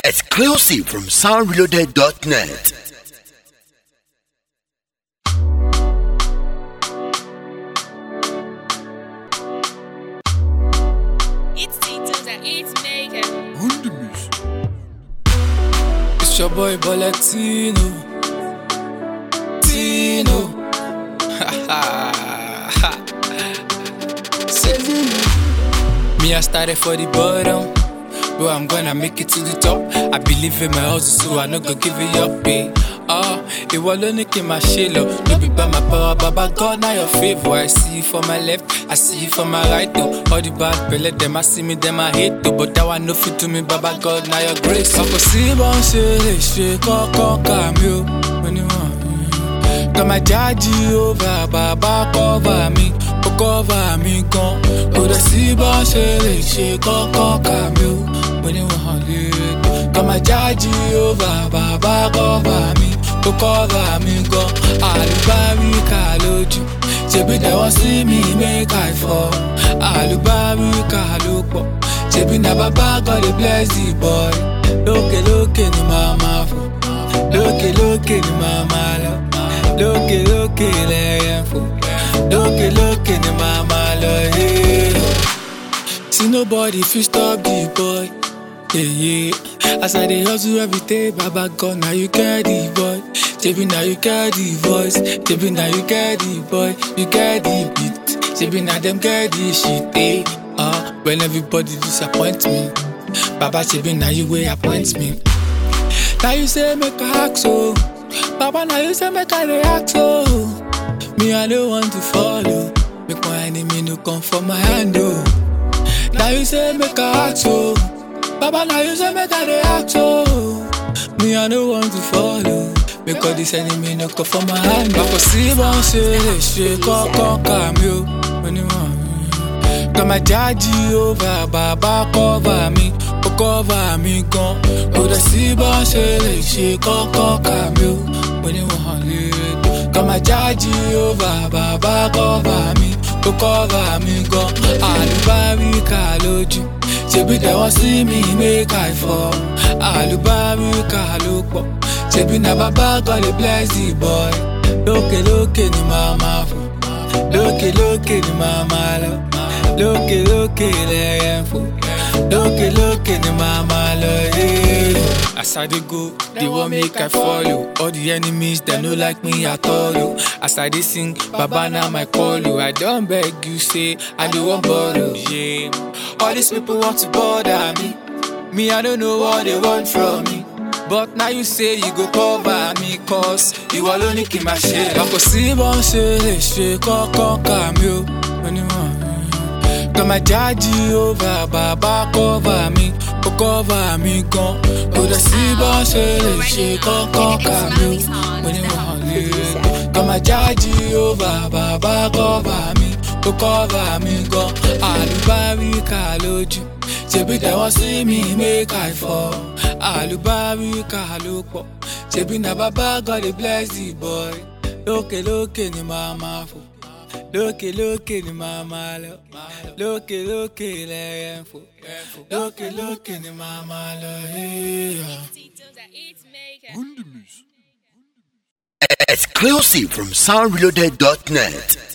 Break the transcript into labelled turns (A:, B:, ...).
A: Exclusive from soundreloaded.net.
B: It's Tito's and it's Megan.
C: It's your boy Boletino. Tino. Me, I started for the bottom, but I'm gonna make it to the top. I believe in my hustle, so I no go give it up, eh. It was only in my shillo. No be by my power, Baba God, now your favor. I see you for my left, I see you for my right, though. All the bad belly, them I see me, them I hate, though. But that one no fit to me, Baba God, now your grace. I can see one say, come, you. When you want, come my daddy over, Baba cover me. Cover me, gone. Could I see one say, come, you. When you want it, come my daddy over, Baba cover me. Cover me, go. Alubari Kaloju. Shebi they want see me make I fall. Alubari Kalopo. Shebi na Baba God dey bless the boy. Loke ni mama fo. Loke ni mama lo. Loke le fo. Loke ni mama lo. Yeah. See nobody fit stop the boy. Yeah. As I dey hustle every day, Baba God, now you get the boy. Shebi now you get the voice. Shebi now you get the boy. You get the beat. Shebi now them get the shit, eh. When everybody disappoint me, Baba Shebi now you way appoint me. Now you say make a act so, Baba now you say make a react so. Me I don't want to follow. Make my enemy no come for my hand, oh. Now you say make a act so, Baba now you say make a react so. Me I don't want to follow. Because this enemy no come for my hand. But for see one say, come you. When you want, come my daddy over, Baba cover me. Cover me, gone. Could I see one say, come you. When you want, come my daddy over, Baba cover me. Cover me, gone. Alubari Kaloju. Shebi they want see me make I fall. Alubari Kalopo. Shebi na Baba God dey bless the boy. Loke ni mama fo. Loke ni mama lo. Loke le fo. Loke ni mama lo. Yeah. As I dey go, they want make I follow. All the enemies they no like me at all. As I dey sing, Baba na my call. I don't beg you say I don't want borrow. Yeah. All these people want to bother me. Me I don't know what they want from me. But now you say you go cover me, cause you all only keep my shit. I could see one say, come you. When you want, come my daddy over, Baba cover me. Cover me, gone. Could I see one say, come you. When you want, come my daddy over, Baba cover me. Cover me, gone. Alubari Kaloju. Shebi they want see me make I fall. Alubari Kalopo. Shebi na Baba God dey bless the boy. Loke ni mama fo. Loke ni mama lo. Loke le fo. Loke ni mama lo. Yeah.
B: Tito's and it's Megan.
A: Exclusive from soundreloaded.net.